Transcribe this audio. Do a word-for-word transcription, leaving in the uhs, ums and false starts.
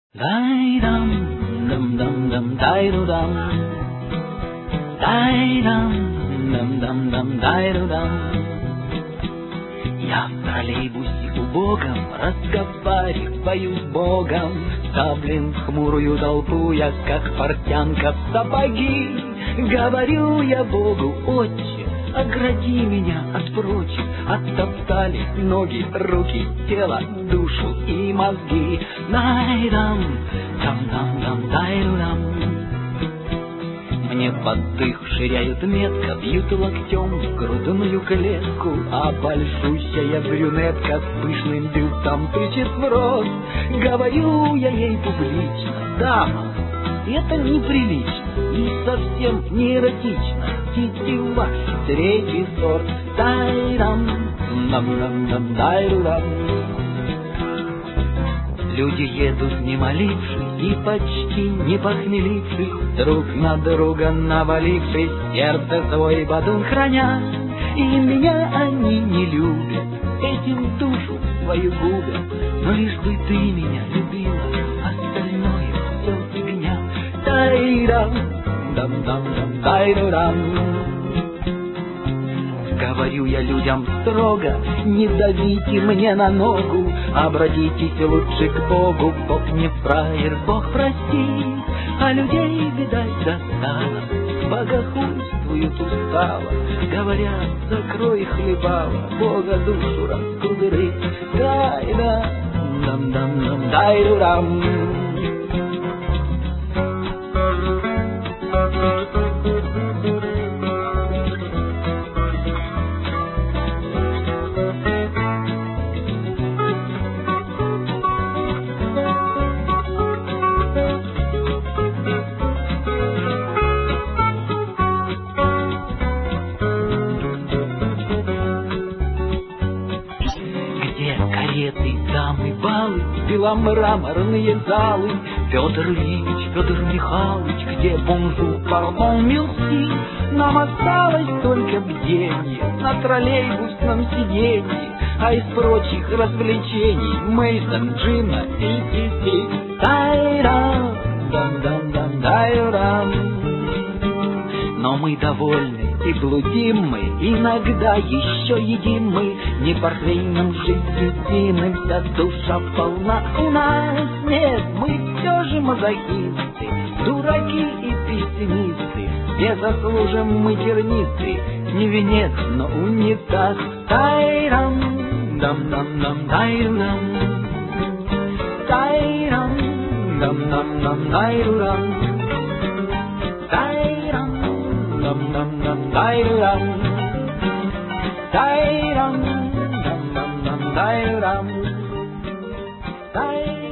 Дай-дам, дам-дам-дам, дай-ду-дам. Дай-дам, дам-дам-дам, дай-ду-дам. Я в троллейбусе убогом разговариваю с Богом. Ставлен в хмурую толпу я, как портянка в сапоги. Говорю я Богу: Отче, огради меня от прочих. Оттоптали ноги, руки, тело, душу и мозги. Дай-дам, дам-дам-дам, дай-дам. Мне под дых ширяют метко, бьют локтем в грудную клетку, а большущая брюнетка с пышным бюстом тычет в рот. Говорю я ей публично: дама, это неприлично и совсем не эротично. Тетива, третий сорт. Дай-дам, дам-дам-дам, дай-дам. Люди едут, не молившись и почти не похмелившись, друг на друга навалившись, сердце свой бадун храня. И меня они не любят, этим душу свою губят. Но лишь бы ты меня любила, остальное все фигня. Дай-дам, дам-дам-дам, дай-дам. Говорю я людям строго: не давите мне на ногу, обратитесь лучше к Богу. Бог не фраер, Бог прости, а людей, видать, достало. Богохульствуют устало, говорят: закрой хлебало, Бога душу раскудыры. Дай-дам, дам-дам-дам, дай-дам. Кареты, дамы, балы, беломраморные залы. Петр Ильич, Петр Михайлович, где бонжур, пардон, милси. Нам осталось только бденье на троллейбусном сиденье, а из прочих развлечений Мейсон, Джина и Тиси. Дай-рам, дам-дам-дам, дай-рам. Но мы довольны и блудим мы, иногда еще едим мы. Не портвейном жизнью вся душа полна у нас. Нет, мы все же мазохисты, дураки и пессимисты. Не заслужим мы тернисты, не венец, но унитаз. Тай-рам, дам-дам-дам, дай-рам. Тай-рам, дам-дам-дам, дай-рам. Тай-рам, дам-дам-дам, дай-рам. Тай-рам, дам-дам-дам, дай-рам. Тай